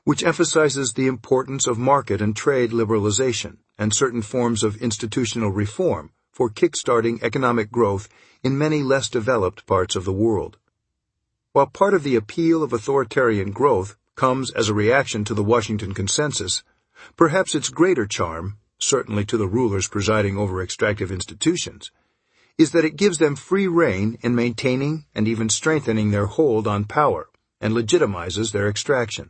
which emphasizes the importance of market and trade liberalization and certain forms of institutional reform for kickstarting economic growth in many less developed parts of the world. While part of the appeal of authoritarian growth comes as a reaction to the Washington Consensus, perhaps its greater charm, certainly to the rulers presiding over extractive institutions, is that it gives them free rein in maintaining and even strengthening their hold on power and legitimizes their extraction.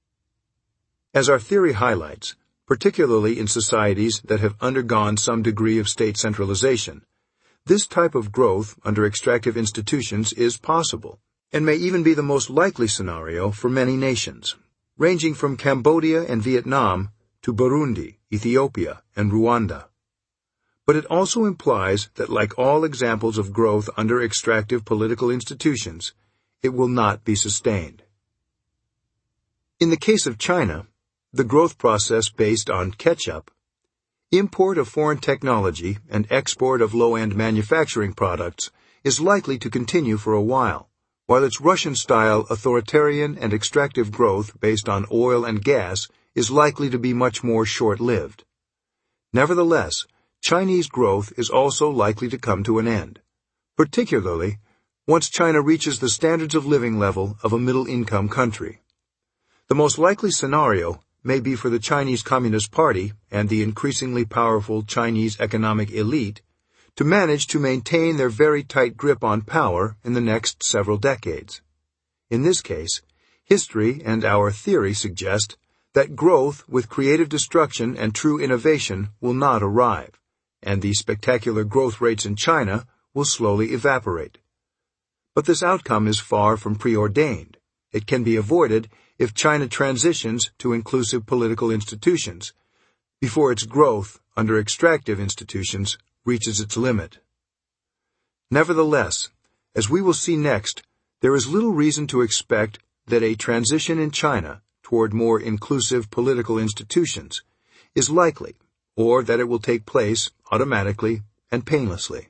As our theory highlights, particularly in societies that have undergone some degree of state centralization, this type of growth under extractive institutions is possible, and may even be the most likely scenario for many nations, ranging from Cambodia and Vietnam to Burundi, Ethiopia, and Rwanda. But it also implies that, like all examples of growth under extractive political institutions, it will not be sustained. In the case of China, the growth process based on catch-up, import of foreign technology and export of low-end manufacturing products is likely to continue for a while its Russian-style authoritarian and extractive growth based on oil and gas is likely to be much more short-lived. Nevertheless, Chinese growth is also likely to come to an end, particularly once China reaches the standards of living level of a middle-income country. The most likely scenario may be for the Chinese Communist Party and the increasingly powerful Chinese economic elite to manage to maintain their very tight grip on power in the next several decades. In this case, history and our theory suggest that growth with creative destruction and true innovation will not arrive, and the spectacular growth rates in China will slowly evaporate. But this outcome is far from preordained. It can be avoided if China transitions to inclusive political institutions before its growth under extractive institutions reaches its limit. Nevertheless, as we will see next, there is little reason to expect that a transition in China toward more inclusive political institutions is likely, or that it will take place automatically and painlessly.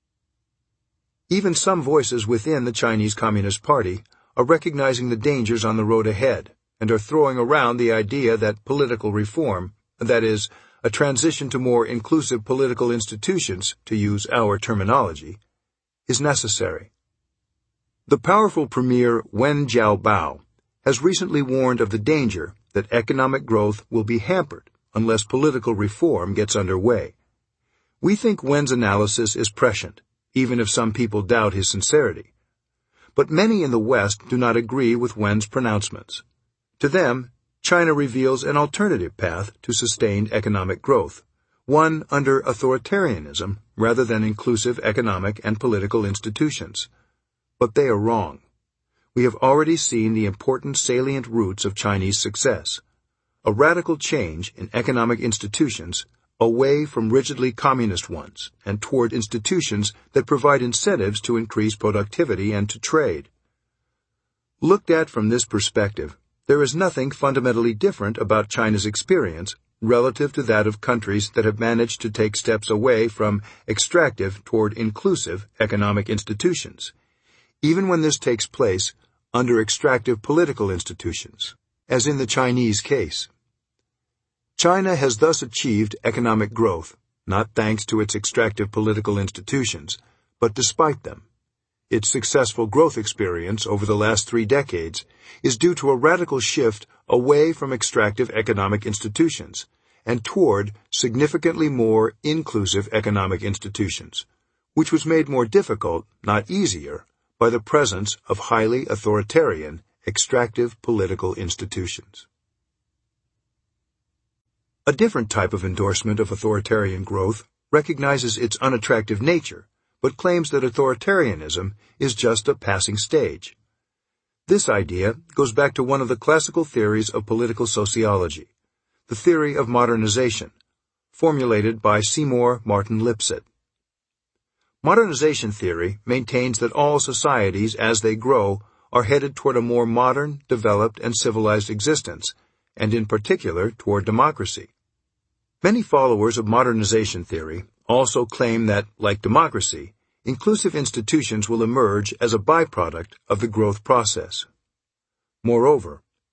Even some voices within the Chinese Communist Party are recognizing the dangers on the road ahead and are throwing around the idea that political reform, that is, a transition to more inclusive political institutions, to use our terminology, is necessary. The powerful Premier Wen Jiabao has recently warned of the danger that economic growth will be hampered unless political reform gets underway. We think Wen's analysis is prescient, even if some people doubt his sincerity. But many in the West do not agree with Wen's pronouncements. To them, China reveals an alternative path to sustained economic growth, one under authoritarianism rather than inclusive economic and political institutions. But they are wrong. We have already seen the important salient roots of Chinese success: a radical change in economic institutions away from rigidly communist ones and toward institutions that provide incentives to increase productivity and to trade. Looked at from this perspective, there is nothing fundamentally different about China's experience relative to that of countries that have managed to take steps away from extractive toward inclusive economic institutions, even when this takes place under extractive political institutions, as in the Chinese case. China has thus achieved economic growth, not thanks to its extractive political institutions, but despite them. Its successful growth experience over the last 3 decades is due to a radical shift away from extractive economic institutions and toward significantly more inclusive economic institutions, which was made more difficult, not easier, by the presence of highly authoritarian, extractive political institutions. A different type of endorsement of authoritarian growth recognizes its unattractive nature, but claims that authoritarianism is just a passing stage. This idea goes back to one of the classical theories of political sociology, the theory of modernization, formulated by Seymour Martin Lipset. Modernization theory maintains that all societies, as they grow, are headed toward a more modern, developed, and civilized existence, and in particular toward democracy. Many followers of modernization theory also claim that, like democracy, inclusive institutions will emerge as a byproduct of the growth process. Moreover,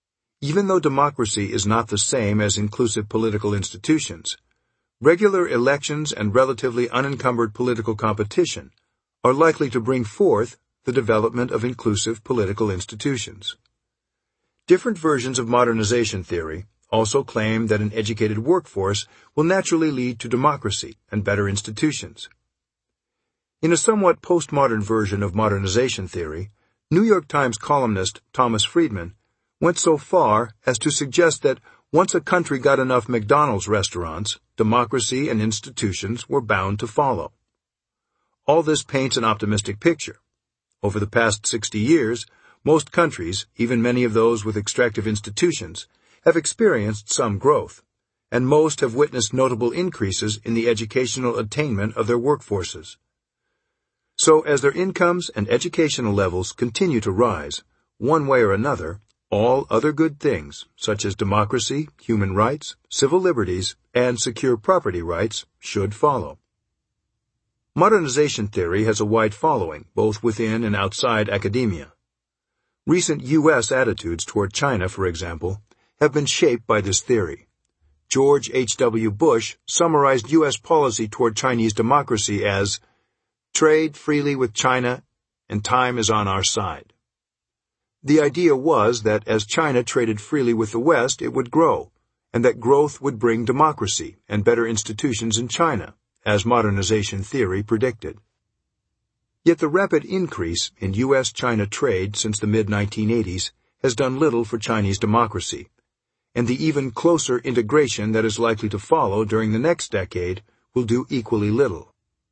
Even though democracy is not the same as inclusive political institutions, regular elections and relatively unencumbered political competition are likely to bring forth the development of inclusive political institutions. Different versions of modernization theory also claim that an educated workforce will naturally lead to democracy and better institutions. In a somewhat postmodern version of modernization theory, New York Times columnist Thomas Friedman went so far as to suggest that once a country got enough McDonald's restaurants, democracy and institutions were bound to follow. All this paints an optimistic picture. Over the past 60 years, most countries, even many of those with extractive institutions, have experienced some growth, and most have witnessed notable increases in the educational attainment of their workforces. So as their incomes and educational levels continue to rise, one way or another, all other good things, such as democracy, human rights, civil liberties, and secure property rights, should follow. Modernization theory has a wide following, both within and outside academia. Recent U.S. attitudes toward China, for example, have been shaped by this theory. George H.W. Bush summarized U.S. policy toward Chinese democracy as, "Trade freely with China, and time is on our side." The idea was that as China traded freely with the West, it would grow, and that growth would bring democracy and better institutions in China, as modernization theory predicted. Yet the rapid increase in U.S.-China trade since the mid-1980s has done little for Chinese democracy, and the even closer integration that is likely to follow during the next decade will do equally little.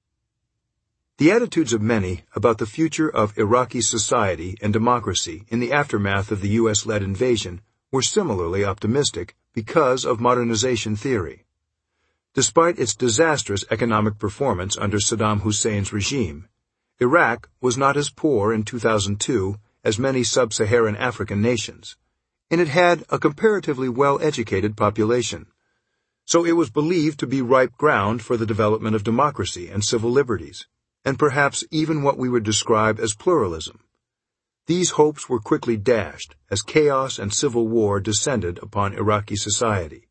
The attitudes of many about the future of Iraqi society and democracy in the aftermath of the U.S.-led invasion were similarly optimistic because of modernization theory. Despite its disastrous economic performance under Saddam Hussein's regime, Iraq was not as poor in 2002 as many sub-Saharan African nations, and it had a comparatively well-educated population. So it was believed to be ripe ground for the development of democracy and civil liberties, and perhaps even what we would describe as pluralism. These hopes were quickly dashed as chaos and civil war descended upon Iraqi society.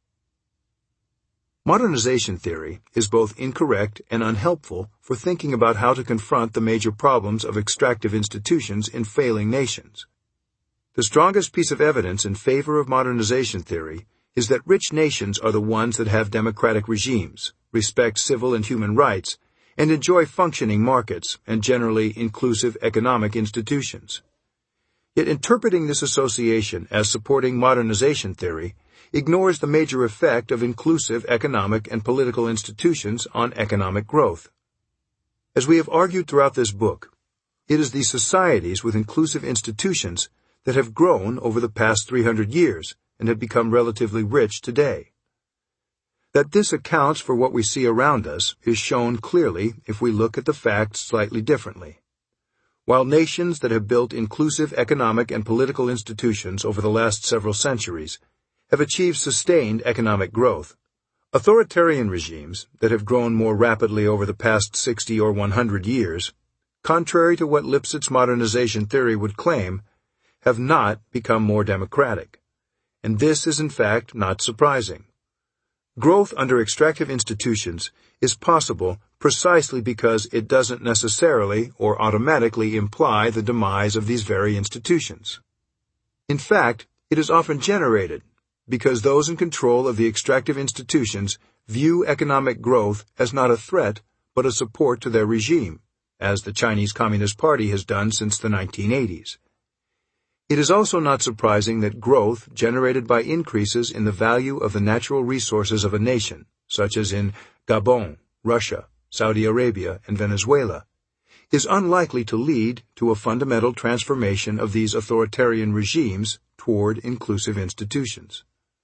Modernization theory is both incorrect and unhelpful for thinking about how to confront the major problems of extractive institutions in failing nations. The strongest piece of evidence in favor of modernization theory is that rich nations are the ones that have democratic regimes, respect civil and human rights, and enjoy functioning markets and generally inclusive economic institutions. Yet interpreting this association as supporting modernization theory ignores the major effect of inclusive economic and political institutions on economic growth. As we have argued throughout this book, it is the societies with inclusive institutions that have grown over the past 300 years and have become relatively rich today. That this accounts for what we see around us is shown clearly if we look at the facts slightly differently. While nations that have built inclusive economic and political institutions over the last several centuries have achieved sustained economic growth, authoritarian regimes that have grown more rapidly over the past 60 or 100 years, contrary to what Lipset's modernization theory would claim, have not become more democratic. And this is in fact not surprising. Growth under extractive institutions is possible precisely because it doesn't necessarily or automatically imply the demise of these very institutions. In fact, it is often generated because those in control of the extractive institutions view economic growth as not a threat but a support to their regime, as the Chinese Communist Party has done since the 1980s. It is also not surprising that growth generated by increases in the value of the natural resources of a nation, such as in Gabon, Russia, Saudi Arabia, and Venezuela, is unlikely to lead to a fundamental transformation of these authoritarian regimes toward inclusive institutions.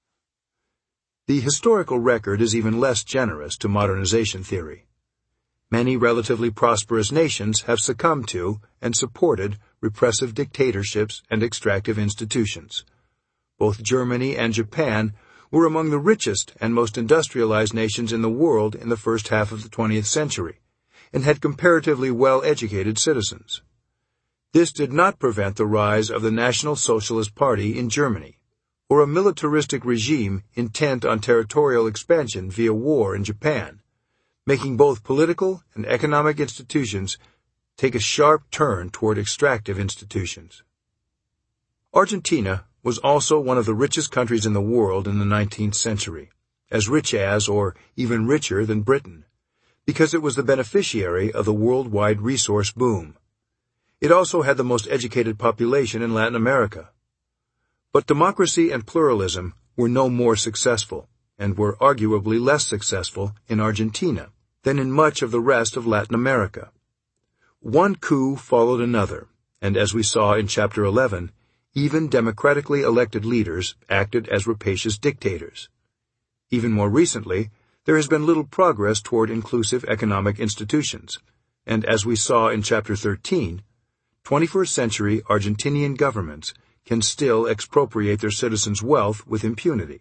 The historical record is even less generous to modernization theory. Many relatively prosperous nations have succumbed to and supported repressive dictatorships and extractive institutions. Both Germany and Japan were among the richest and most industrialized nations in the world in the first half of the 20th century, and had comparatively well-educated citizens. This did not prevent the rise of the National Socialist Party in Germany, or a militaristic regime intent on territorial expansion via war in Japan, making both political and economic institutions take a sharp turn toward extractive institutions. Argentina was also one of the richest countries in the world in the 19th century, as rich as, or even richer than Britain, because it was the beneficiary of the worldwide resource boom. It also had the most educated population in Latin America. But democracy and pluralism were no more successful, and were arguably less successful in Argentina than in much of the rest of Latin America. One coup followed another, and as we saw in Chapter 11, even democratically elected leaders acted as rapacious dictators. Even more recently, there has been little progress toward inclusive economic institutions, and as we saw in Chapter 13, 21st century Argentinian governments can still expropriate their citizens' wealth with impunity.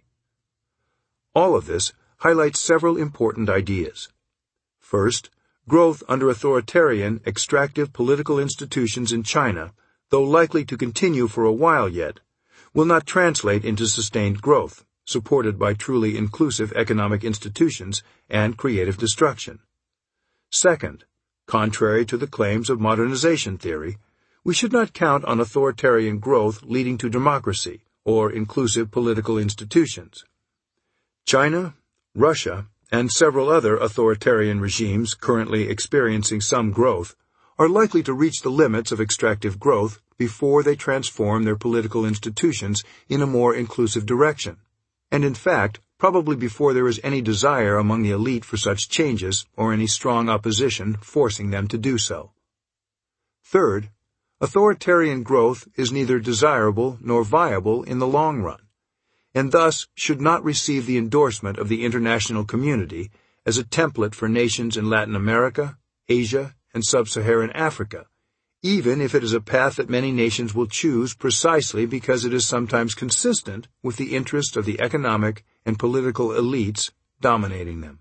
All of this highlights several important ideas. First, growth under authoritarian, extractive political institutions in China, though likely to continue for a while yet, will not translate into sustained growth, supported by truly inclusive economic institutions and creative destruction. Second, contrary to the claims of modernization theory, we should not count on authoritarian growth leading to democracy or inclusive political institutions. China, Russia, and several other authoritarian regimes currently experiencing some growth are likely to reach the limits of extractive growth before they transform their political institutions in a more inclusive direction, and in fact, probably before there is any desire among the elite for such changes or any strong opposition forcing them to do so. Third, authoritarian growth is neither desirable nor viable in the long run, and thus should not receive the endorsement of the international community as a template for nations in Latin America, Asia, and Sub-Saharan Africa, even if it is a path that many nations will choose precisely because it is sometimes consistent with the interests of the economic and political elites dominating them.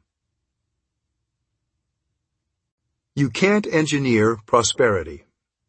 You can't engineer prosperity.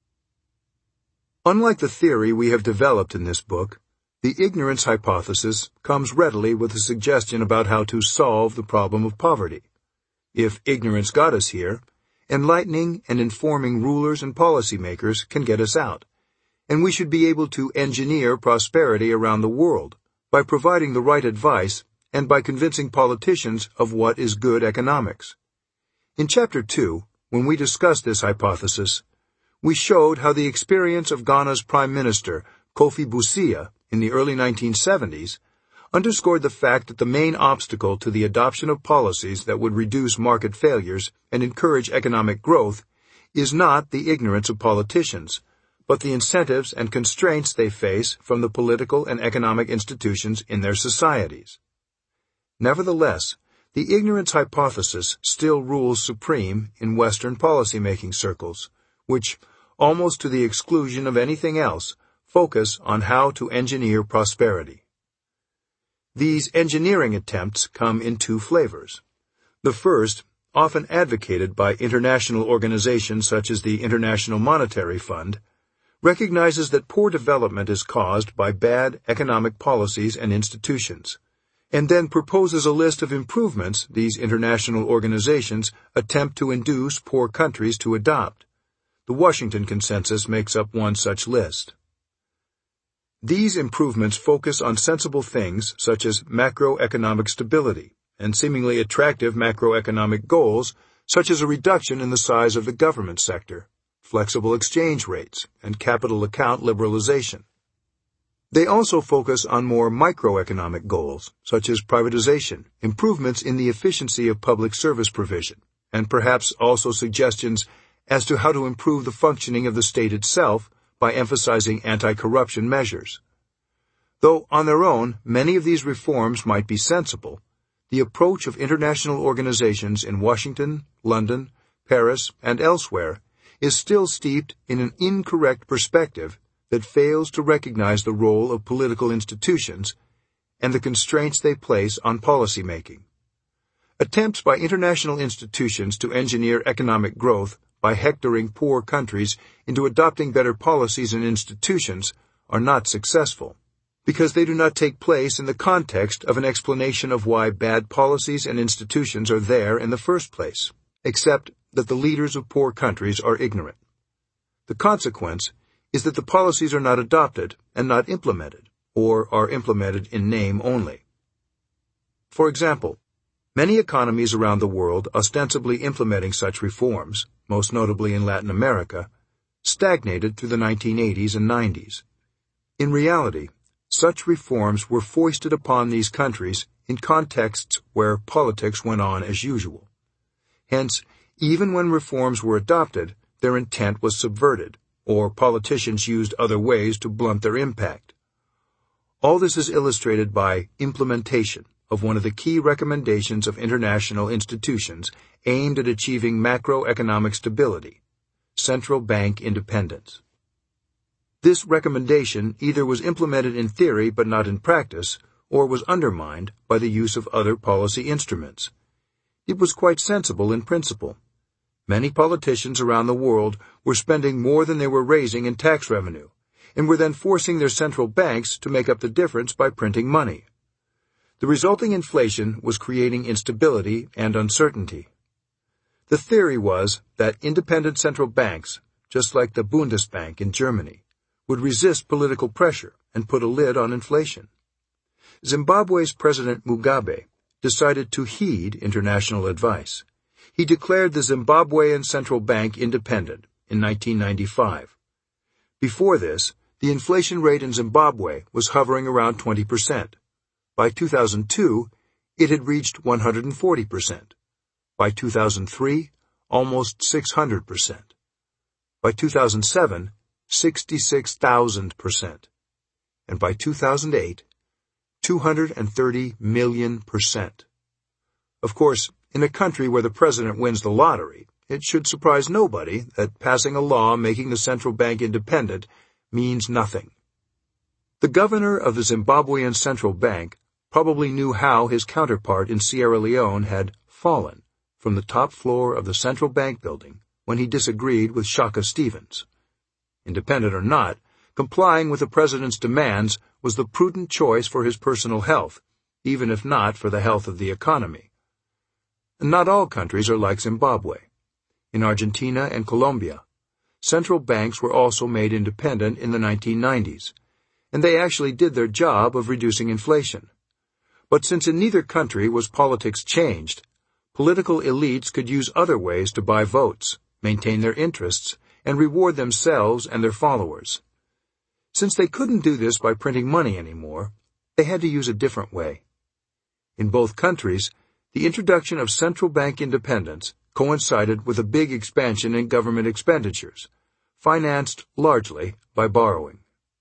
Unlike the theory we have developed in this book, the ignorance hypothesis comes readily with a suggestion about how to solve the problem of poverty. If ignorance got us here, enlightening and informing rulers and policymakers can get us out, and we should be able to engineer prosperity around the world by providing the right advice and by convincing politicians of what is good economics. In Chapter 2, when we discussed this hypothesis, we showed how the experience of Ghana's Prime Minister, Kofi Busia, in the early 1970s, underscored the fact that the main obstacle to the adoption of policies that would reduce market failures and encourage economic growth is not the ignorance of politicians, but the incentives and constraints they face from the political and economic institutions in their societies. Nevertheless, the ignorance hypothesis still rules supreme in Western policymaking circles, which, almost to the exclusion of anything else, focus on how to engineer prosperity. These engineering attempts come in two flavors. The first, often advocated by international organizations such as the International Monetary Fund, recognizes that poor development is caused by bad economic policies and institutions, and then proposes a list of improvements these international organizations attempt to induce poor countries to adopt. The Washington Consensus makes up one such list. These improvements focus on sensible things such as macroeconomic stability and seemingly attractive macroeconomic goals such as a reduction in the size of the government sector, flexible exchange rates, and capital account liberalization. They also focus on more microeconomic goals such as privatization, improvements in the efficiency of public service provision, and perhaps also suggestions as to how to improve the functioning of the state itself by emphasizing anti-corruption measures. Though on their own many of these reforms might be sensible, the approach of international organizations in Washington, London, Paris, and elsewhere is still steeped in an incorrect perspective that fails to recognize the role of political institutions and the constraints they place on policymaking. Attempts by international institutions to engineer economic growth by hectoring poor countries into adopting better policies and institutions are not successful, because they do not take place in the context of an explanation of why bad policies and institutions are there in the first place, except that the leaders of poor countries are ignorant. The consequence is that the policies are not adopted and not implemented, or are implemented in name only. For example, many economies around the world ostensibly implementing such reforms, most notably in Latin America, stagnated through the 1980s and 90s. In reality, such reforms were foisted upon these countries in contexts where politics went on as usual. Hence, even when reforms were adopted, their intent was subverted, or politicians used other ways to blunt their impact. All this is illustrated by implementation of one of the key recommendations of international institutions aimed at achieving macroeconomic stability: central bank independence. This recommendation either was implemented in theory but not in practice, or was undermined by the use of other policy instruments. It was quite sensible in principle. Many politicians around the world were spending more than they were raising in tax revenue, and were then forcing their central banks to make up the difference by printing money. The resulting inflation was creating instability and uncertainty. The theory was that independent central banks, just like the Bundesbank in Germany, would resist political pressure and put a lid on inflation. Zimbabwe's President Mugabe decided to heed international advice. He declared the Zimbabwean Central Bank independent in 1995. Before this, the inflation rate in Zimbabwe was hovering around 20%. By 2002, it had reached 140%. By 2003, almost 600%. By 2007, 66,000%. And by 2008, 230 million%. Of course, in a country where the president wins the lottery, it should surprise nobody that passing a law making the central bank independent means nothing. The governor of the Zimbabwean Central Bank probably knew how his counterpart in Sierra Leone had fallen from the top floor of the central bank building when he disagreed with Shaka Stevens. Independent or not, complying with the president's demands was the prudent choice for his personal health, even if not for the health of the economy. Not all countries are like Zimbabwe. In Argentina and Colombia, central banks were also made independent in the 1990s, and they actually did their job of reducing inflation. But since in neither country was politics changed, political elites could use other ways to buy votes, maintain their interests, and reward themselves and their followers. Since they couldn't do this by printing money anymore, they had to use a different way. In both countries, the introduction of central bank independence coincided with a big expansion in government expenditures, financed largely by borrowing.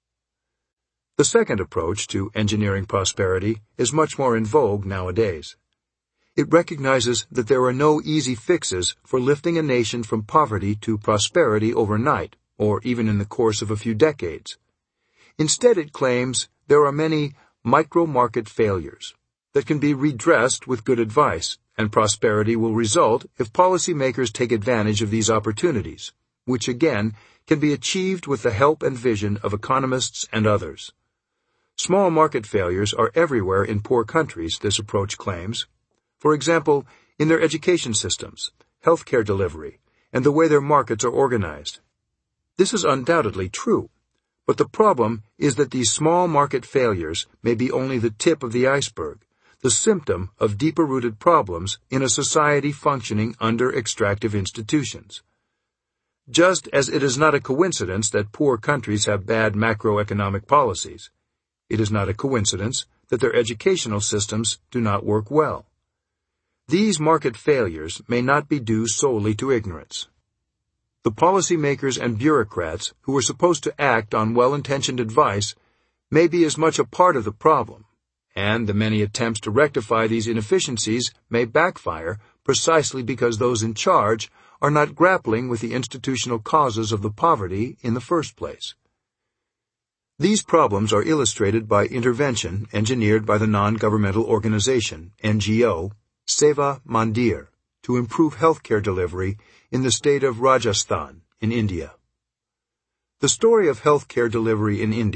The second approach to engineering prosperity is much more in vogue nowadays. It recognizes that there are no easy fixes for lifting a nation from poverty to prosperity overnight, or even in the course of a few decades. Instead, it claims there are many micro-market failures that can be redressed with good advice, and prosperity will result if policymakers take advantage of these opportunities, which again can be achieved with the help and vision of economists and others. Small market failures are everywhere in poor countries, this approach claims. For example, in their education systems, healthcare delivery, and the way their markets are organized. This is undoubtedly true, but the problem is that these small market failures may be only the tip of the iceberg, the symptom of deeper-rooted problems in a society functioning under extractive institutions. Just as it is not a coincidence that poor countries have bad macroeconomic policies, it is not a coincidence that their educational systems do not work well. These market failures may not be due solely to ignorance. The policymakers and bureaucrats who are supposed to act on well-intentioned advice may be as much a part of the problem, and the many attempts to rectify these inefficiencies may backfire precisely because those in charge are not grappling with the institutional causes of the poverty in the first place. These problems are illustrated by intervention engineered by the non-governmental organization, NGO, Seva Mandir, to improve healthcare delivery in the state of Rajasthan in India. The story of healthcare delivery in India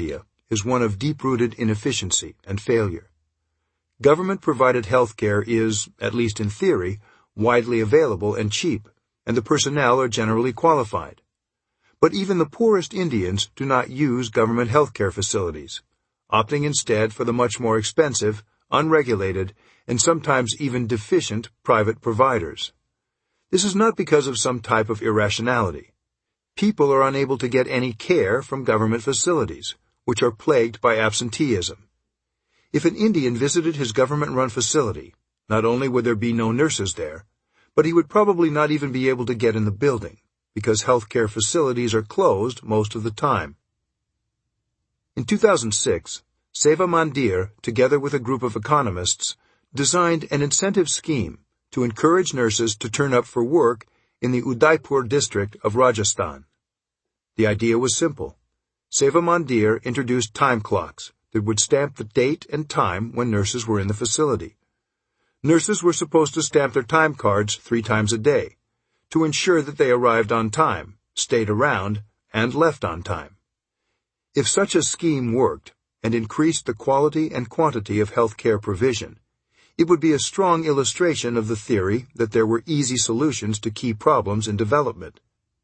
is one of deep-rooted inefficiency and failure. Government-provided health care is, at least in theory, widely available and cheap, and the personnel are generally qualified. But even the poorest Indians do not use government health care facilities, opting instead for the much more expensive, unregulated, and sometimes even deficient private providers. This is not because of some type of irrationality. People are unable to get any care from government facilities, which are plagued by absenteeism. If an Indian visited his government-run facility, not only would there be no nurses there, but he would probably not even be able to get in the building, because healthcare facilities are closed most of the time. In 2006, Seva Mandir, together with a group of economists, designed an incentive scheme to encourage nurses to turn up for work in the Udaipur district of Rajasthan. The idea was simple. Seva Mandir introduced time clocks that would stamp the date and time when nurses were in the facility. Nurses were supposed to stamp their time cards 3 times a day to ensure that they arrived on time, stayed around, and left on time. If such a scheme worked and increased the quality and quantity of health care provision, it would be a strong illustration of the theory that there were easy solutions to key problems in development.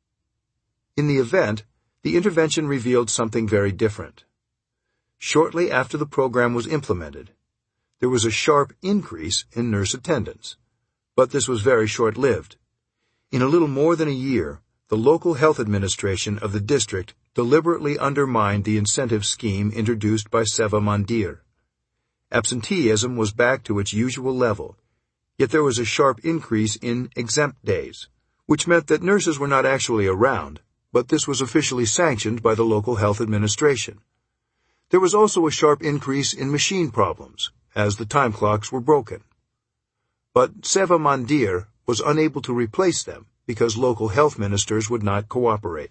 In the event, the intervention revealed something very different. Shortly after the program was implemented, there was a sharp increase in nurse attendance, but this was very short-lived. In a little more than a year, the local health administration of the district deliberately undermined the incentive scheme introduced by Seva Mandir. Absenteeism was back to its usual level, yet there was a sharp increase in exempt days, which meant that nurses were not actually around, but this was officially sanctioned by the local health administration. There was also a sharp increase in machine problems, as the time clocks were broken. But Seva Mandir was unable to replace them because local health ministers would not cooperate.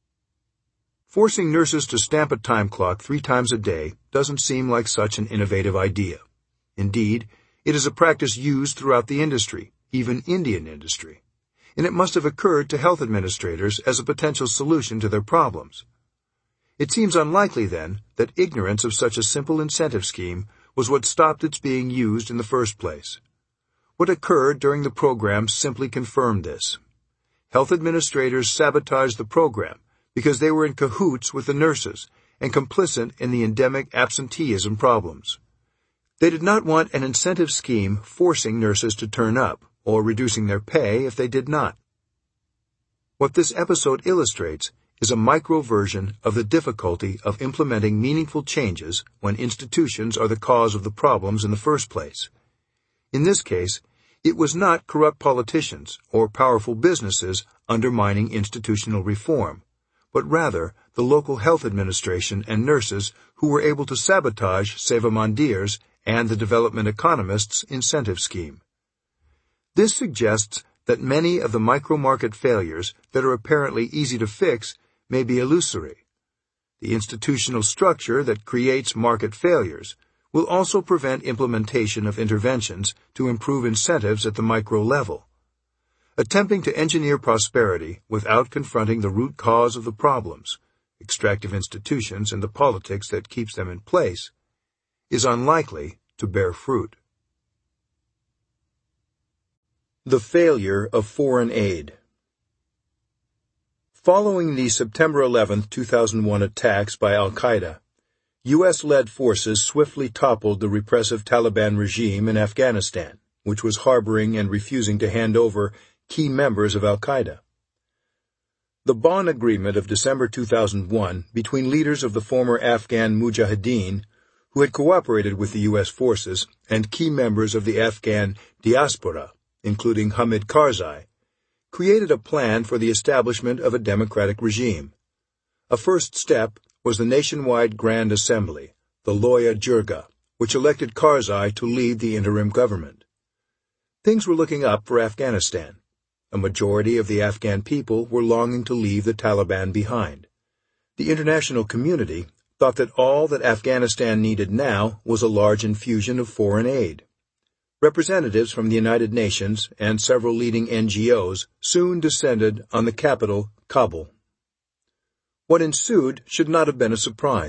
Forcing nurses to stamp a time clock 3 times a day doesn't seem like such an innovative idea. Indeed, it is a practice used throughout the industry, even Indian industry, and it must have occurred to health administrators as a potential solution to their problems. It seems unlikely, then, that ignorance of such a simple incentive scheme was what stopped its being used in the first place. What occurred during the program simply confirmed this. Health administrators sabotaged the program because they were in cahoots with the nurses and complicit in the endemic absenteeism problems. They did not want an incentive scheme forcing nurses to turn up or reducing their pay if they did not. What this episode illustrates is a micro version of the difficulty of implementing meaningful changes when institutions are the cause of the problems in the first place. In this case, it was not corrupt politicians or powerful businesses undermining institutional reform, but rather the local health administration and nurses who were able to sabotage Seva Mandir's and the development economists' incentive scheme. This suggests that many of the micro-market failures that are apparently easy to fix may be illusory. The institutional structure that creates market failures will also prevent implementation of interventions to improve incentives at the micro level. Attempting to engineer prosperity without confronting the root cause of the problems, extractive institutions and the politics that keeps them in place, is unlikely to bear fruit. The failure of foreign aid. Following the September 11, 2001 attacks by al-Qaeda, U.S.-led forces swiftly toppled the repressive Taliban regime in Afghanistan, which was harboring and refusing to hand over key members of al-Qaeda. The Bonn Agreement of December 2001 between leaders of the former Afghan Mujahideen, who had cooperated with the U.S. forces, and key members of the Afghan diaspora, including Hamid Karzai, created a plan for the establishment of a democratic regime. A first step was the nationwide Grand Assembly, the Loya Jirga, which elected Karzai to lead the interim government. Things were looking up for Afghanistan. A majority of the Afghan people were longing to leave the Taliban behind. The international community thought that all that Afghanistan needed now was a large infusion of foreign aid. Representatives from the United Nations and several leading NGOs soon descended on the capital, Kabul. What ensued should not have been a surprise.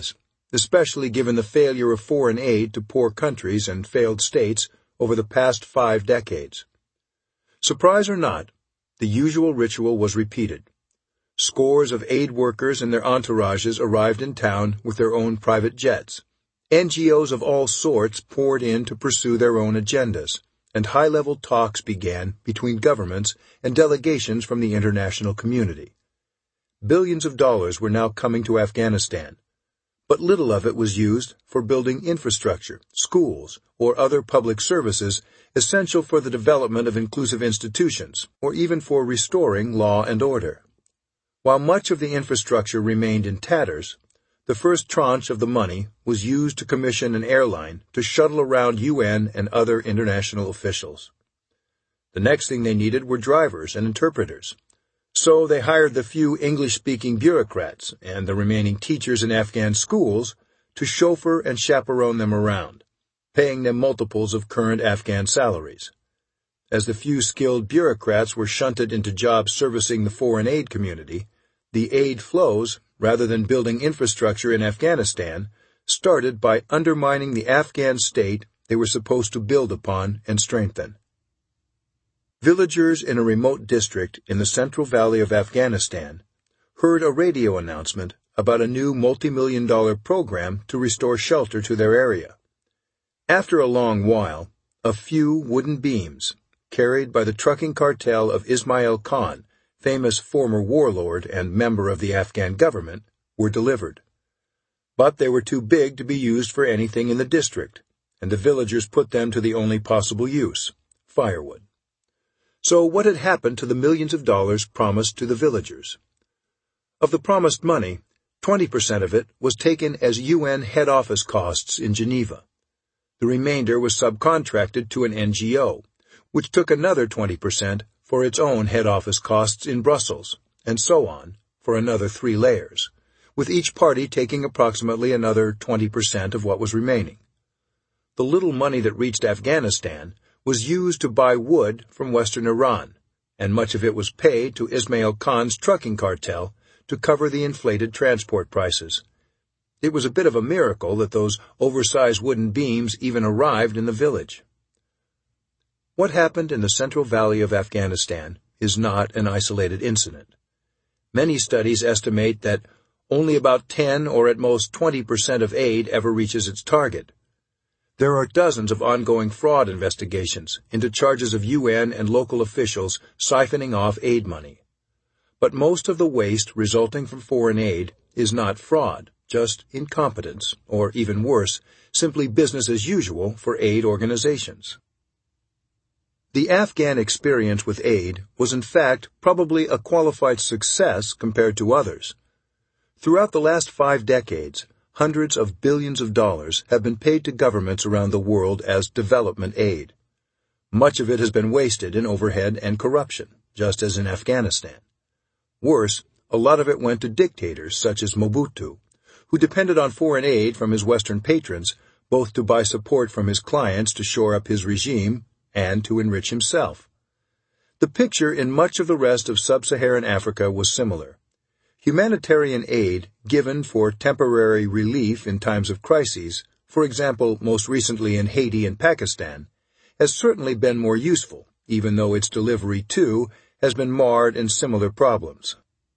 especially given the failure of foreign aid to poor countries and failed states over the past 5 decades. Surprise or not, the usual ritual was repeated. Scores of aid workers and their entourages arrived in town with their own private jets. NGOs of all sorts poured in to pursue their own agendas, and high-level talks began between governments and delegations from the international community. Billions of dollars were now coming to Afghanistan, but little of it was used for building infrastructure, schools, or other public services essential for the development of inclusive institutions, or even for restoring law and order. While much of the infrastructure remained in tatters, the first tranche of the money was used to commission an airline to shuttle around UN and other international officials. The next thing they needed were drivers and interpreters. So they hired the few English-speaking bureaucrats and the remaining teachers in Afghan schools to chauffeur and chaperone them around, paying them multiples of current Afghan salaries. As the few skilled bureaucrats were shunted into jobs servicing the foreign aid community, the aid flows, rather than building infrastructure in Afghanistan, started by undermining the Afghan state they were supposed to build upon and strengthen. Villagers in a remote district in the Central Valley of Afghanistan heard a radio announcement about a new multi-million-dollar program to restore shelter to their area. After a long while, a few wooden beams, carried by the trucking cartel of Ismail Khan, famous former warlord and member of the Afghan government, were delivered. But they were too big to be used for anything in the district, and the villagers put them to the only possible use, firewood. So what had happened to the millions of dollars promised to the villagers? Of the promised money, 20% of it was taken as UN head office costs in Geneva. The remainder was subcontracted to an NGO, which took another 20% for its own head office costs in Brussels, and so on, for another 3 layers, with each party taking approximately another 20% of what was remaining. The little money that reached Afghanistan was used to buy wood from western Iran, and much of it was paid to Ismail Khan's trucking cartel to cover the inflated transport prices. It was a bit of a miracle that those oversized wooden beams even arrived in the village. What happened in the Central Valley of Afghanistan is not an isolated incident. Many studies estimate that only about 10 or at most 20% of aid ever reaches its target. There are dozens of ongoing fraud investigations into charges of UN and local officials siphoning off aid money. But most of the waste resulting from foreign aid is not fraud, just incompetence, or even worse, simply business as usual for aid organizations. The Afghan experience with aid was in fact probably a qualified success compared to others. Throughout the last 5 decades, hundreds of billions of dollars have been paid to governments around the world as development aid. Much of it has been wasted in overhead and corruption, just as in Afghanistan. Worse, a lot of it went to dictators such as Mobutu, who depended on foreign aid from his Western patrons, both to buy support from his clients to shore up his regime and to enrich himself. The picture in much of the rest of sub-Saharan Africa was similar. Humanitarian aid given for temporary relief in times of crises, for example, most recently in Haiti and Pakistan, has certainly been more useful, even though its delivery, too, has been marred in similar problems.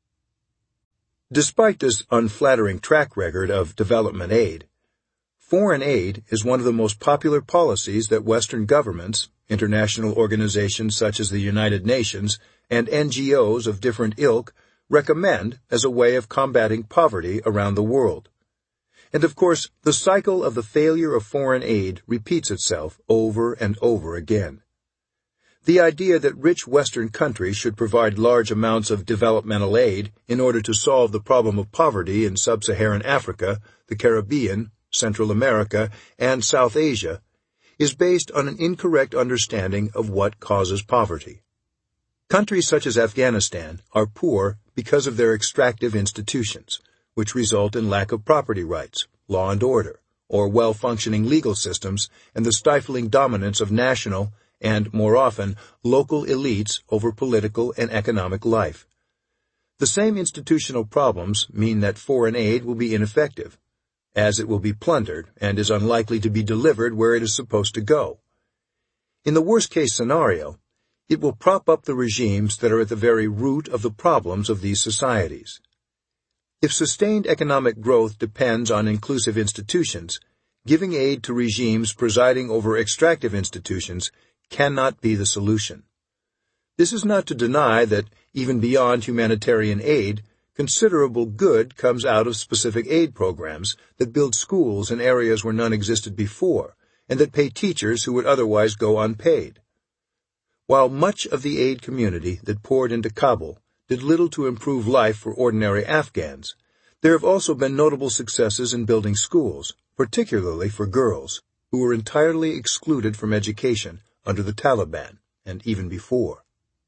Despite this unflattering track record of development aid, foreign aid is one of the most popular policies that Western governments, international organizations such as the United Nations, and NGOs of different ilk recommend as a way of combating poverty around the world. And of course, the cycle of the failure of foreign aid repeats itself over and over again. The idea that rich Western countries should provide large amounts of developmental aid in order to solve the problem of poverty in sub-Saharan Africa, the Caribbean, Central America, and South Asia is based on an incorrect understanding of what causes poverty. Countries such as Afghanistan are poor because of their extractive institutions, which result in lack of property rights, law and order, or well-functioning legal systems and the stifling dominance of national and, more often, local elites over political and economic life. The same institutional problems mean that foreign aid will be ineffective. as it will be plundered and is unlikely to be delivered where it is supposed to go. In the worst-case scenario, it will prop up the regimes that are at the very root of the problems of these societies. If sustained economic growth depends on inclusive institutions, giving aid to regimes presiding over extractive institutions cannot be the solution. This is not to deny that, even beyond humanitarian aid, considerable good comes out of specific aid programs that build schools in areas where none existed before, and that pay teachers who would otherwise go unpaid. While much of the aid community that poured into Kabul did little to improve life for ordinary Afghans, there have also been notable successes in building schools, particularly for girls, who were entirely excluded from education under the Taliban, and even before.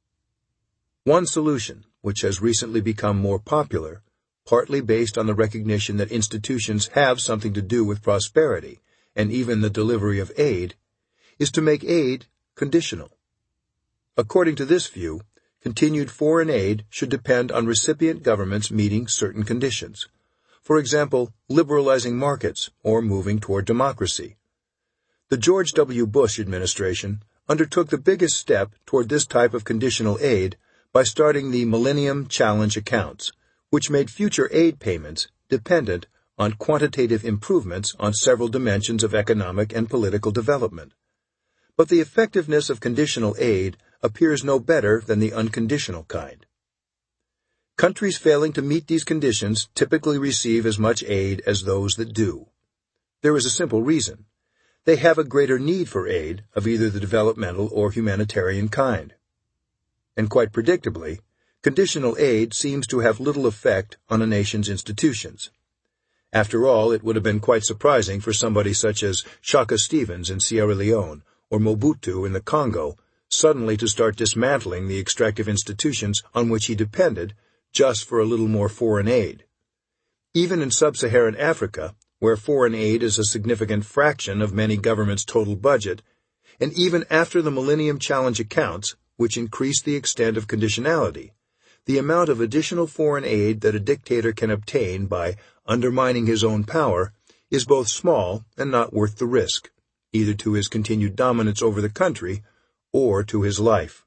One solution, which has recently become more popular, partly based on the recognition that institutions have something to do with prosperity, and even the delivery of aid, is to make aid conditional. According to this view, continued foreign aid should depend on recipient governments meeting certain conditions. For example, liberalizing markets or moving toward democracy. The George W. Bush administration undertook the biggest step toward this type of conditional aid by starting the Millennium Challenge accounts, which made future aid payments dependent on quantitative improvements on several dimensions of economic and political development. But the effectiveness of conditional aid appears no better than the unconditional kind. Countries failing to meet these conditions typically receive as much aid as those that do. There is a simple reason. They have a greater need for aid of either the developmental or humanitarian kind. And quite predictably, conditional aid seems to have little effect on a nation's institutions. After all, it would have been quite surprising for somebody such as Shaka Stevens in Sierra Leone or Mobutu in the Congo suddenly to start dismantling the extractive institutions on which he depended just for a little more foreign aid. Even in sub-Saharan Africa, where foreign aid is a significant fraction of many governments' total budget, and even after the Millennium Challenge accounts, which increased the extent of conditionality, the amount of additional foreign aid that a dictator can obtain by undermining his own power is both small and not worth the risk, either to his continued dominance over the country or to his life.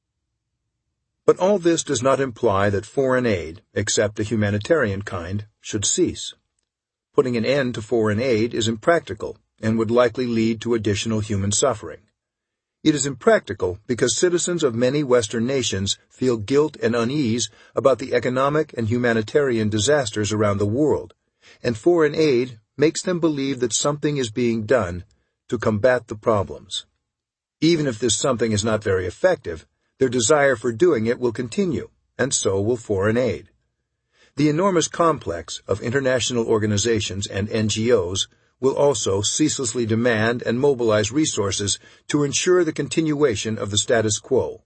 But all this does not imply that foreign aid, except the humanitarian kind, should cease. Putting an end to foreign aid is impractical and would likely lead to additional human suffering. It is impractical because citizens of many Western nations feel guilt and unease about the economic and humanitarian disasters around the world, and foreign aid makes them believe that something is being done to combat the problems. Even if this something is not very effective, their desire for doing it will continue, and so will foreign aid. The enormous complex of international organizations and NGOs will also ceaselessly demand and mobilize resources to ensure the continuation of the status quo.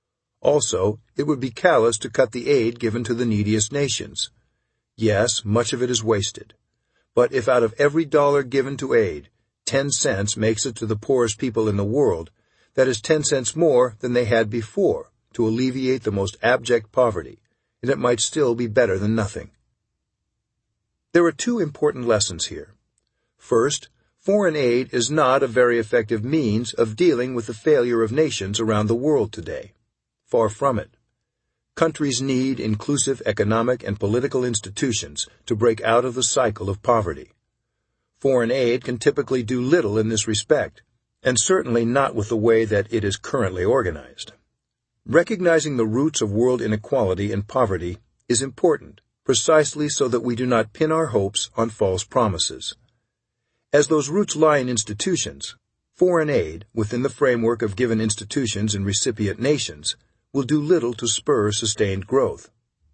Also, it would be callous to cut the aid given to the neediest nations. Yes, much of it is wasted. But if out of every dollar given to aid, 10 cents makes it to the poorest people in the world, that is 10 cents more than they had before to alleviate the most abject poverty, and it might still be better than nothing. There are two important lessons here. First, foreign aid is not a very effective means of dealing with the failure of nations around the world today. Far from it. Countries need inclusive economic and political institutions to break out of the cycle of poverty. Foreign aid can typically do little in this respect, and certainly not with the way that it is currently organized. Recognizing the roots of world inequality and poverty is important, precisely so that we do not pin our hopes on false promises. As those roots lie in institutions, foreign aid, within the framework of given institutions in recipient nations, will do little to spur sustained growth.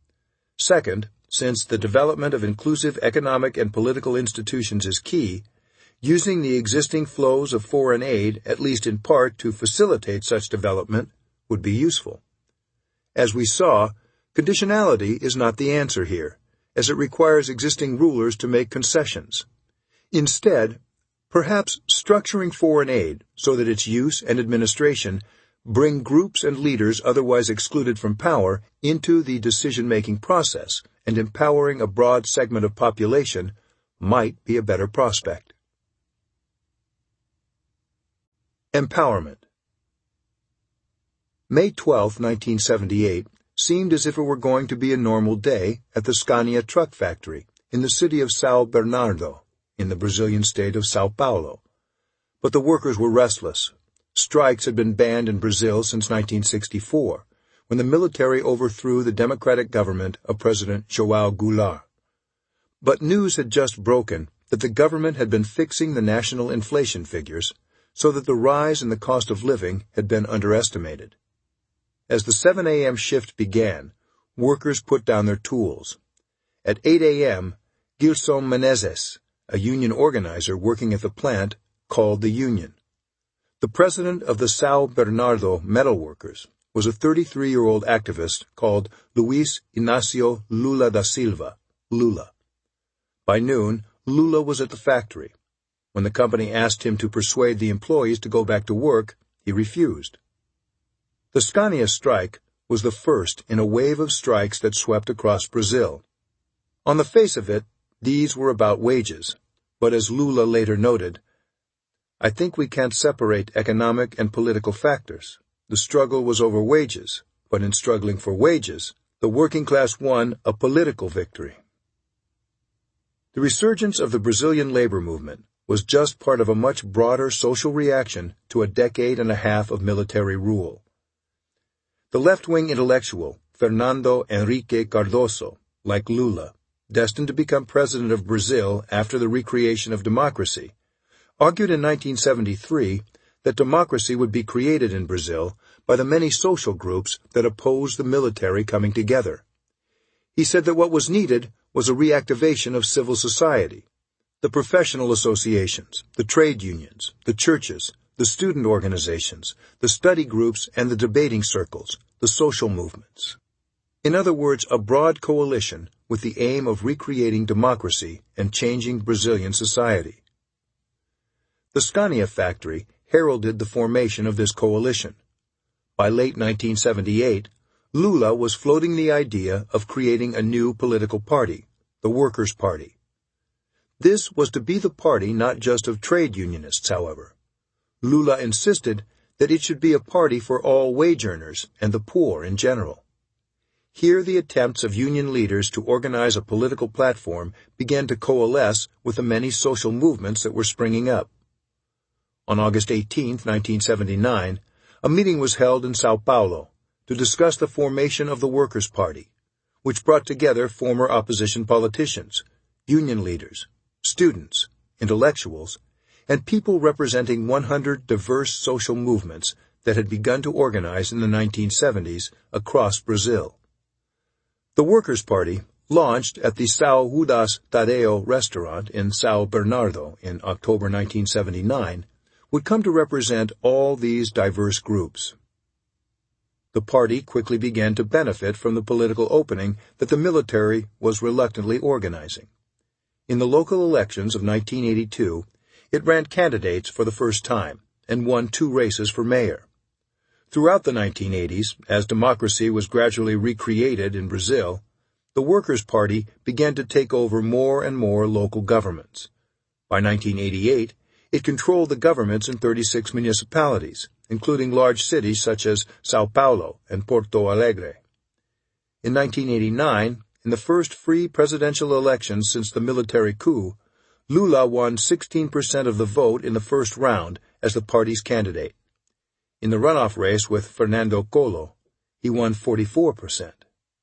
Second, since the development of inclusive economic and political institutions is key, using the existing flows of foreign aid, at least in part, to facilitate such development would be useful. As we saw, conditionality is not the answer here, as it requires existing rulers to make concessions. Instead, perhaps structuring foreign aid so that its use and administration bring groups and leaders otherwise excluded from power into the decision-making process and empowering a broad segment of population might be a better prospect. Empowerment. May 12, 1978, seemed as if it were going to be a normal day at the Scania truck factory in the city of São Bernardo, in the Brazilian state of São Paulo. But the workers were restless. Strikes had been banned in Brazil since 1964, when the military overthrew the democratic government of President João Goulart. But news had just broken that the government had been fixing the national inflation figures so that the rise in the cost of living had been underestimated. As the 7 a.m. shift began, workers put down their tools. At 8 a.m., Gilson Menezes, a union organizer working at the plant, called the union. The president of the São Bernardo metal workers was a 33-year-old activist called Luiz Inácio Lula da Silva, Lula. By noon, Lula was at the factory. When the company asked him to persuade the employees to go back to work, he refused. The Scania strike was the first in a wave of strikes that swept across Brazil. On the face of it, these were about wages, but as Lula later noted, "I think we can't separate economic and political factors. The struggle was over wages, but in struggling for wages, the working class won a political victory." The resurgence of the Brazilian labor movement was just part of a much broader social reaction to a decade and a half of military rule. The left-wing intellectual, Fernando Henrique Cardoso, like Lula, destined to become president of Brazil after the recreation of democracy, argued in 1973 that democracy would be created in Brazil by the many social groups that opposed the military coming together. He said that what was needed was a reactivation of civil society. The professional associations, the trade unions, the churches, the student organizations, the study groups, and the debating circles, the social movements. In other words, a broad coalition with the aim of recreating democracy and changing Brazilian society. The Scania factory heralded the formation of this coalition. By late 1978, Lula was floating the idea of creating a new political party, the Workers' Party. This was to be the party not just of trade unionists, however. Lula insisted that it should be a party for all wage earners and the poor in general. Here the attempts of union leaders to organize a political platform began to coalesce with the many social movements that were springing up. On August 18, 1979, a meeting was held in São Paulo to discuss the formation of the Workers' Party, which brought together former opposition politicians, union leaders, students, intellectuals, and people representing 100 diverse social movements that had begun to organize in the 1970s across Brazil. The Workers' Party, launched at the São Judas Tadeo restaurant in São Bernardo in October 1979, would come to represent all these diverse groups. The party quickly began to benefit from the political opening that the military was reluctantly organizing. In the local elections of 1982, it ran candidates for the first time and won 2 races for mayor. Throughout the 1980s, as democracy was gradually recreated in Brazil, the Workers' Party began to take over more and more local governments. By 1988, it controlled the governments in 36 municipalities, including large cities such as São Paulo and Porto Alegre. In 1989, in the first free presidential election since the military coup, Lula won 16% of the vote in the first round as the party's candidate. In the runoff race with Fernando Collor, he won 44%.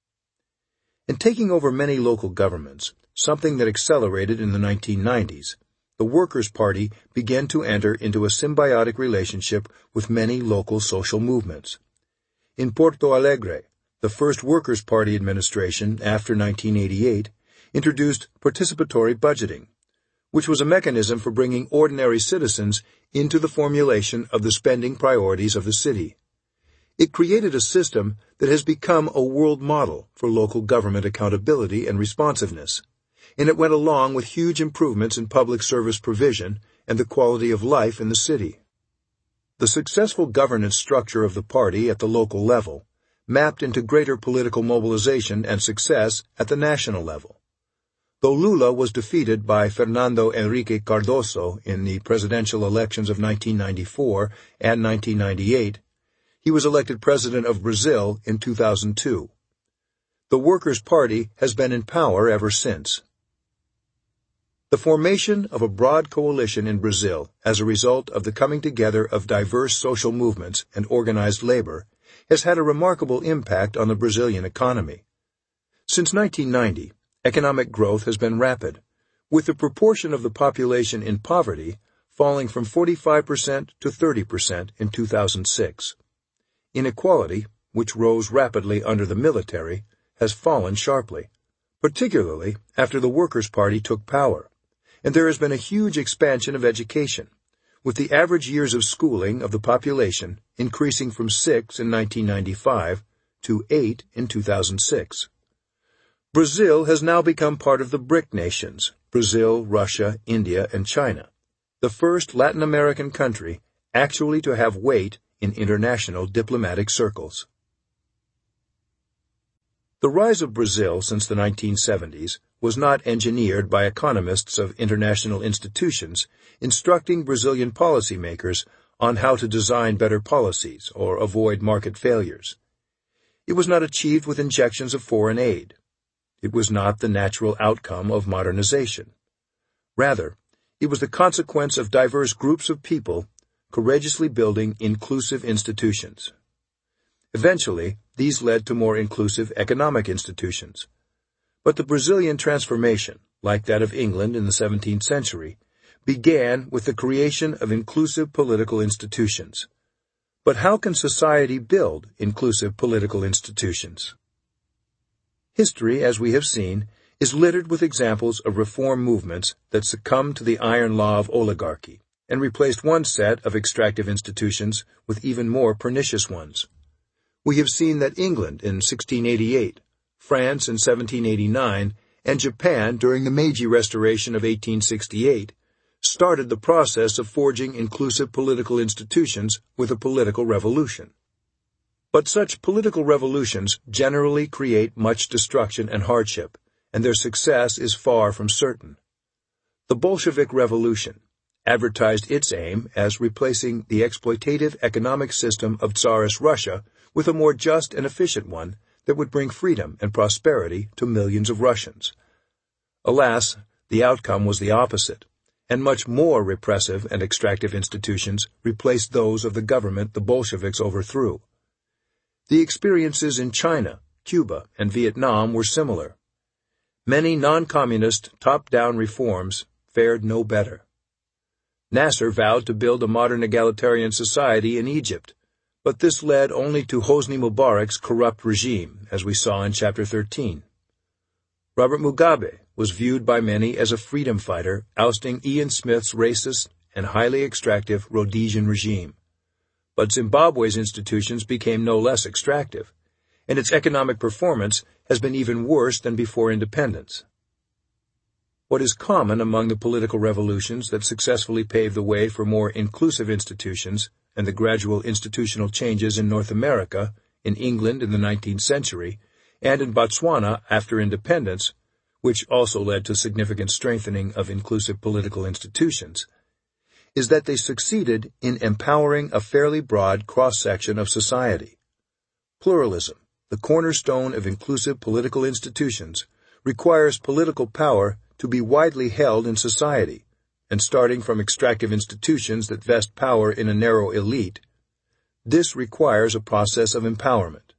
In taking over many local governments, something that accelerated in the 1990s, the Workers' Party began to enter into a symbiotic relationship with many local social movements. In Porto Alegre, the first Workers' Party administration after 1988 introduced participatory budgeting, which was a mechanism for bringing ordinary citizens into the formulation of the spending priorities of the city. It created a system that has become a world model for local government accountability and responsiveness, and it went along with huge improvements in public service provision and the quality of life in the city. The successful governance structure of the party at the local level mapped into greater political mobilization and success at the national level. Though Lula was defeated by Fernando Henrique Cardoso in the presidential elections of 1994 and 1998, he was elected president of Brazil in 2002. The Workers' Party has been in power ever since. The formation of a broad coalition in Brazil as a result of the coming together of diverse social movements and organized labor has had a remarkable impact on the Brazilian economy. Since 1990, economic growth has been rapid, with the proportion of the population in poverty falling from 45% to 30% in 2006. Inequality, which rose rapidly under the military, has fallen sharply, particularly after the Workers' Party took power, and there has been a huge expansion of education, with the average years of schooling of the population increasing from 6 in 1995 to 8 in 2006. Brazil has now become part of the BRIC nations, Brazil, Russia, India, and China, the first Latin American country actually to have weight in international diplomatic circles. The rise of Brazil since the 1970s was not engineered by economists of international institutions instructing Brazilian policymakers on how to design better policies or avoid market failures. It was not achieved with injections of foreign aid. It was not the natural outcome of modernization. Rather, it was the consequence of diverse groups of people courageously building inclusive institutions. Eventually, these led to more inclusive economic institutions. But the Brazilian transformation, like that of England in the 17th century, began with the creation of inclusive political institutions. But how can society build inclusive political institutions? History, as we have seen, is littered with examples of reform movements that succumbed to the iron law of oligarchy and replaced one set of extractive institutions with even more pernicious ones. We have seen that England in 1688, France in 1789, and Japan during the Meiji Restoration of 1868 started the process of forging inclusive political institutions with a political revolution. But such political revolutions generally create much destruction and hardship, and their success is far from certain. The Bolshevik Revolution advertised its aim as replacing the exploitative economic system of Tsarist Russia with a more just and efficient one that would bring freedom and prosperity to millions of Russians. Alas, the outcome was the opposite, and much more repressive and extractive institutions replaced those of the government the Bolsheviks overthrew. The experiences in China, Cuba, and Vietnam were similar. Many non-communist top-down reforms fared no better. Nasser vowed to build a modern egalitarian society in Egypt, but this led only to Hosni Mubarak's corrupt regime, as we saw in Chapter 13. Robert Mugabe was viewed by many as a freedom fighter ousting Ian Smith's racist and highly extractive Rhodesian regime. But Zimbabwe's institutions became no less extractive, and its economic performance has been even worse than before independence. What is common among the political revolutions that successfully paved the way for more inclusive institutions and the gradual institutional changes in North America, in England in the 19th century, and in Botswana after independence, which also led to significant strengthening of inclusive political institutions, is that they succeeded in empowering a fairly broad cross-section of society. Pluralism, the cornerstone of inclusive political institutions, requires political power to be widely held in society, and starting from extractive institutions that vest power in a narrow elite, this requires a process of empowerment.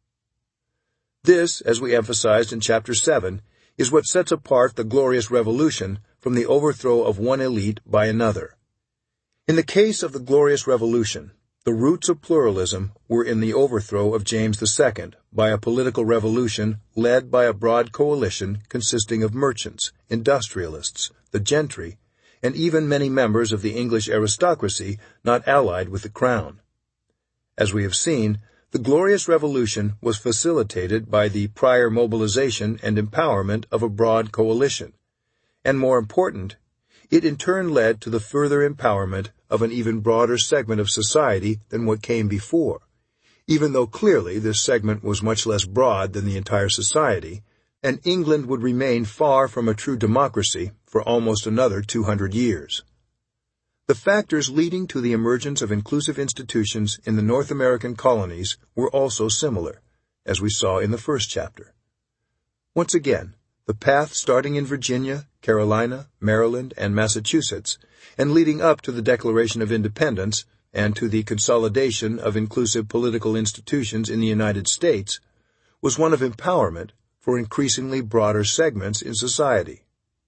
This, as we emphasized in Chapter 7, is what sets apart the Glorious Revolution from the overthrow of one elite by another. In the case of the Glorious Revolution, the roots of pluralism were in the overthrow of James II by a political revolution led by a broad coalition consisting of merchants, industrialists, the gentry, and even many members of the English aristocracy not allied with the crown. As we have seen, the Glorious Revolution was facilitated by the prior mobilization and empowerment of a broad coalition, and more important, it in turn led to the further empowerment of an even broader segment of society than what came before, even though clearly this segment was much less broad than the entire society, and England would remain far from a true democracy for almost another 200 years. The factors leading to the emergence of inclusive institutions in the North American colonies were also similar, as we saw in the first chapter. Once again, the path starting in Virginia, Carolina, Maryland, and Massachusetts, and leading up to the Declaration of Independence and to the consolidation of inclusive political institutions in the United States, was one of empowerment for increasingly broader segments in society.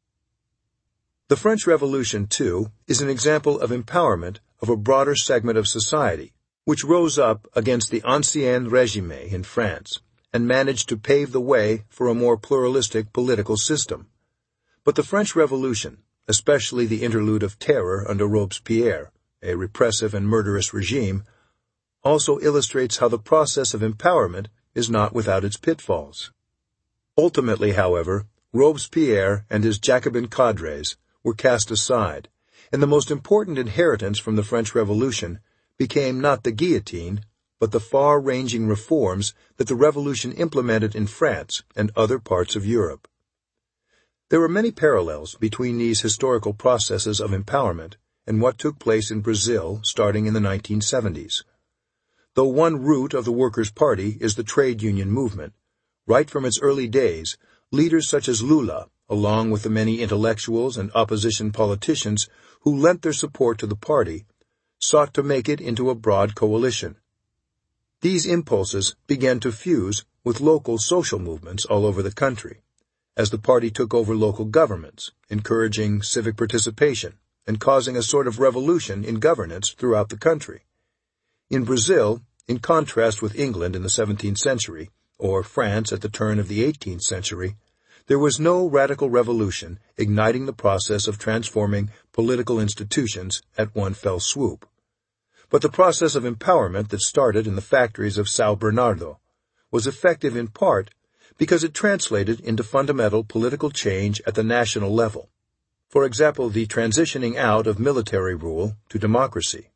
The French Revolution, too, is an example of empowerment of a broader segment of society, which rose up against the Ancien Régime in France and managed to pave the way for a more pluralistic political system. But the French Revolution, especially the interlude of terror under Robespierre, a repressive and murderous regime, also illustrates how the process of empowerment is not without its pitfalls. Ultimately, however, Robespierre and his Jacobin cadres were cast aside, and the most important inheritance from the French Revolution became not the guillotine, but the far-ranging reforms that the Revolution implemented in France and other parts of Europe. There are many parallels between these historical processes of empowerment and what took place in Brazil starting in the 1970s. Though one root of the Workers' Party is the trade union movement, right from its early days, leaders such as Lula, along with the many intellectuals and opposition politicians who lent their support to the party, sought to make it into a broad coalition. These impulses began to fuse with local social movements all over the country, as the party took over local governments, encouraging civic participation and causing a sort of revolution in governance throughout the country. In Brazil, in contrast with England in the 17th century, or France at the turn of the 18th century, there was no radical revolution igniting the process of transforming political institutions at one fell swoop. But the process of empowerment that started in the factories of São Bernardo was effective in part because it translated into fundamental political change at the national level. For example, the transitioning out of military rule to democracy.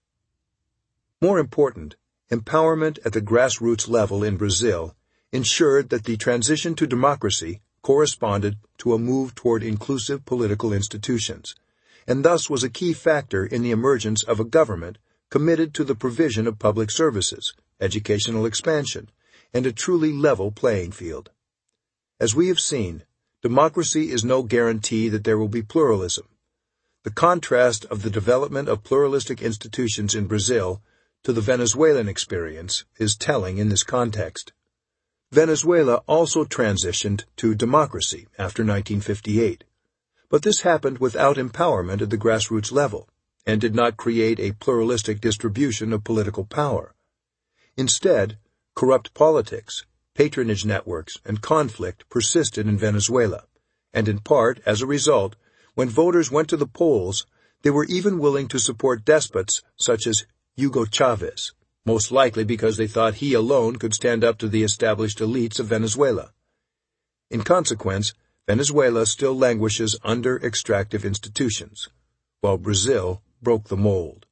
More important, empowerment at the grassroots level in Brazil ensured that the transition to democracy corresponded to a move toward inclusive political institutions, and thus was a key factor in the emergence of a government committed to the provision of public services, educational expansion, and a truly level playing field. As we have seen, democracy is no guarantee that there will be pluralism. The contrast of the development of pluralistic institutions in Brazil to the Venezuelan experience is telling in this context. Venezuela also transitioned to democracy after 1958, but this happened without empowerment at the grassroots level and did not create a pluralistic distribution of political power. Instead, corrupt politics, patronage networks, and conflict persisted in Venezuela, and in part, as a result, when voters went to the polls, they were even willing to support despots such as Hugo Chavez, most likely because they thought he alone could stand up to the established elites of Venezuela. In consequence, Venezuela still languishes under extractive institutions, while Brazil broke the mold.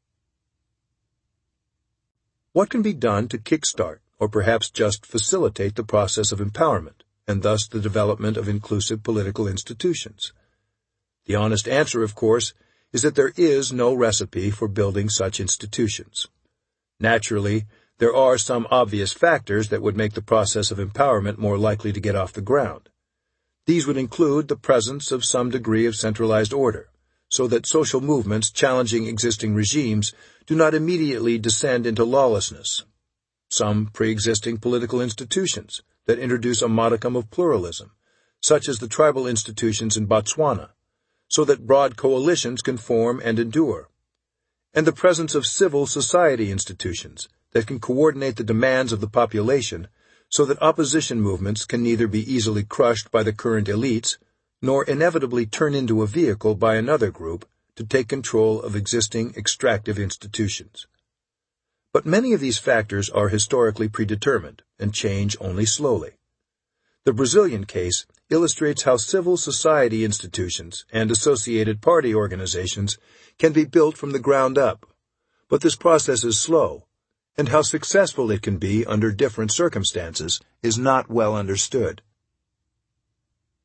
What can be done to kickstart, or perhaps just facilitate the process of empowerment, and thus the development of inclusive political institutions? The honest answer, of course, is that there is no recipe for building such institutions. Naturally, there are some obvious factors that would make the process of empowerment more likely to get off the ground. These would include the presence of some degree of centralized order, so that social movements challenging existing regimes do not immediately descend into lawlessness. Some pre-existing political institutions that introduce a modicum of pluralism, such as the tribal institutions in Botswana, so that broad coalitions can form and endure. And the presence of civil society institutions that can coordinate the demands of the population so that opposition movements can neither be easily crushed by the current elites nor inevitably turn into a vehicle by another group to take control of existing extractive institutions. But many of these factors are historically predetermined and change only slowly. The Brazilian case illustrates how civil society institutions and associated party organizations can be built from the ground up, but this process is slow, and how successful it can be under different circumstances is not well understood.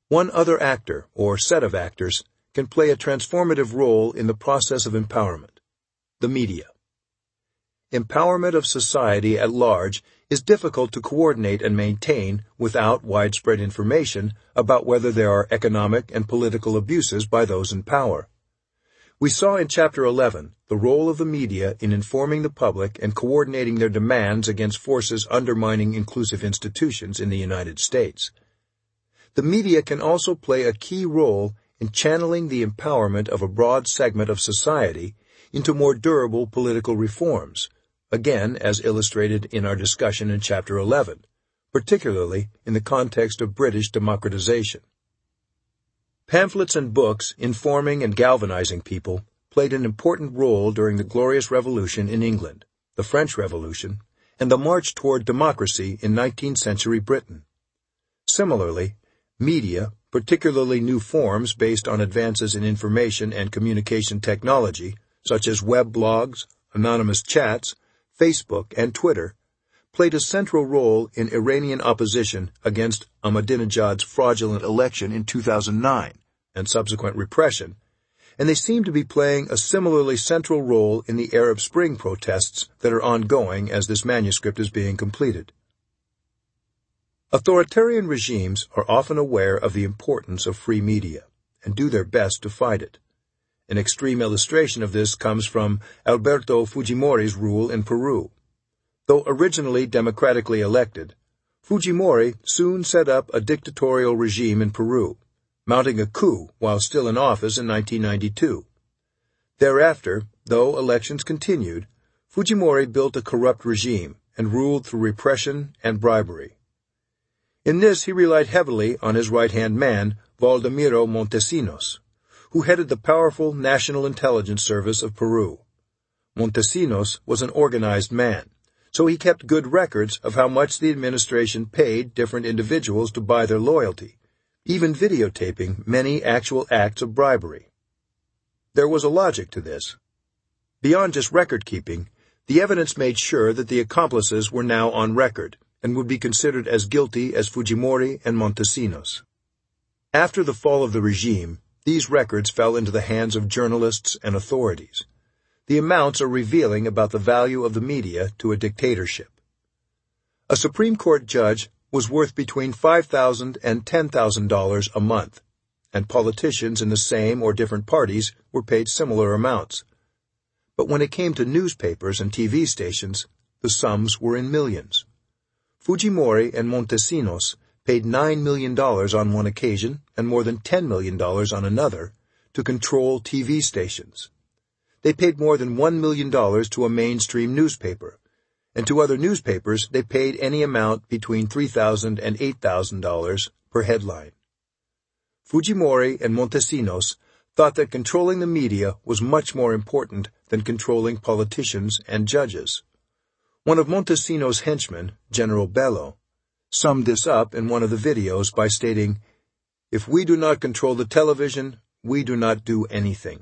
One other actor, or set of actors, can play a transformative role in the process of empowerment: the media. Empowerment of society at large is difficult to coordinate and maintain without widespread information about whether there are economic and political abuses by those in power. We saw in Chapter 11 the role of the media in informing the public and coordinating their demands against forces undermining inclusive institutions in the United States. The media can also play a key role in channeling the empowerment of a broad segment of society into more durable political reforms, again as illustrated in our discussion in Chapter 11, particularly in the context of British democratization. Pamphlets and books informing and galvanizing people played an important role during the Glorious Revolution in England, the French Revolution, and the march toward democracy in 19th century Britain. Similarly, media, particularly new forms based on advances in information and communication technology, such as web blogs, anonymous chats, Facebook, and Twitter, played a central role in Iranian opposition against Ahmadinejad's fraudulent election in 2009 and subsequent repression, and they seem to be playing a similarly central role in the Arab Spring protests that are ongoing as this manuscript is being completed. Authoritarian regimes are often aware of the importance of free media and do their best to fight it. An extreme illustration of this comes from Alberto Fujimori's rule in Peru. Though originally democratically elected, Fujimori soon set up a dictatorial regime in Peru, mounting a coup while still in office in 1992. Thereafter, though elections continued, Fujimori built a corrupt regime and ruled through repression and bribery. In this he relied heavily on his right-hand man, Valdemiro Montesinos, who headed the powerful National Intelligence Service of Peru. Montesinos was an organized man, so he kept good records of how much the administration paid different individuals to buy their loyalty, even videotaping many actual acts of bribery. There was a logic to this. Beyond just record-keeping, the evidence made sure that the accomplices were now on record and would be considered as guilty as Fujimori and Montesinos. After the fall of the regime, these records fell into the hands of journalists and authorities. The amounts are revealing about the value of the media to a dictatorship. A Supreme Court judge was worth between $5,000 and $10,000 a month, and politicians in the same or different parties were paid similar amounts. But when it came to newspapers and TV stations, the sums were in millions. Fujimori and Montesinos paid $9 million on one occasion and more than $10 million on another to control TV stations. They paid more than $1 million to a mainstream newspaper, and to other newspapers they paid any amount between $3,000 and $8,000 per headline. Fujimori and Montesinos thought that controlling the media was much more important than controlling politicians and judges. One of Montesinos' henchmen, General Bello, summed this up in one of the videos by stating, "If we do not control the television, we do not do anything."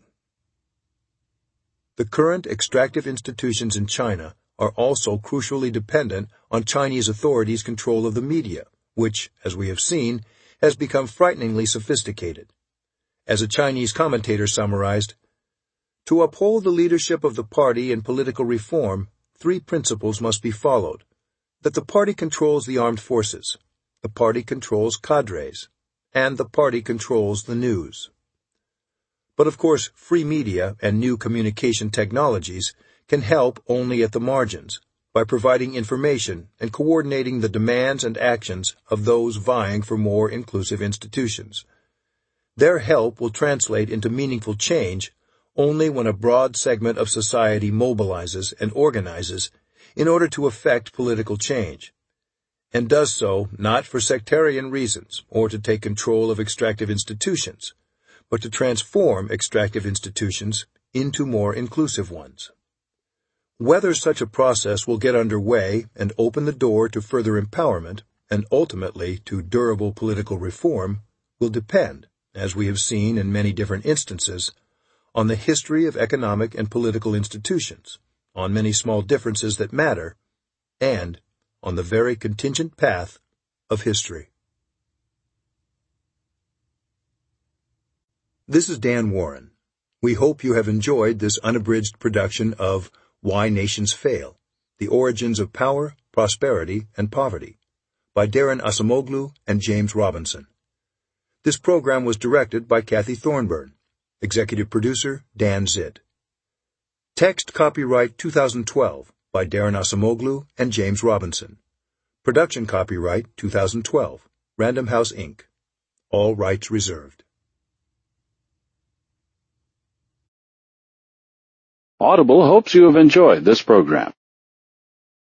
The current extractive institutions in China are also crucially dependent on Chinese authorities' control of the media, which, as we have seen, has become frighteningly sophisticated. As a Chinese commentator summarized, "To uphold the leadership of the party in political reform, 3 principles must be followed: that the party controls the armed forces, the party controls cadres, and the party controls the news." But of course, free media and new communication technologies can help only at the margins, by providing information and coordinating the demands and actions of those vying for more inclusive institutions. Their help will translate into meaningful change only when a broad segment of society mobilizes and organizes in order to effect political change, and does so not for sectarian reasons or to take control of extractive institutions, but to transform extractive institutions into more inclusive ones. Whether such a process will get underway and open the door to further empowerment and ultimately to durable political reform will depend, as we have seen in many different instances, on the history of economic and political institutions, on many small differences that matter, and on the very contingent path of history. This is Dan Warren. We hope you have enjoyed this unabridged production of Why Nations Fail: The Origins of Power, Prosperity, and Poverty by Darren Acemoglu and James Robinson. This program was directed by Kathy Thornburn. Executive producer, Dan Zitt. Text copyright 2012 by Darren Acemoglu and James Robinson. Production copyright 2012, Random House, Inc. All rights reserved. Audible hopes you have enjoyed this program.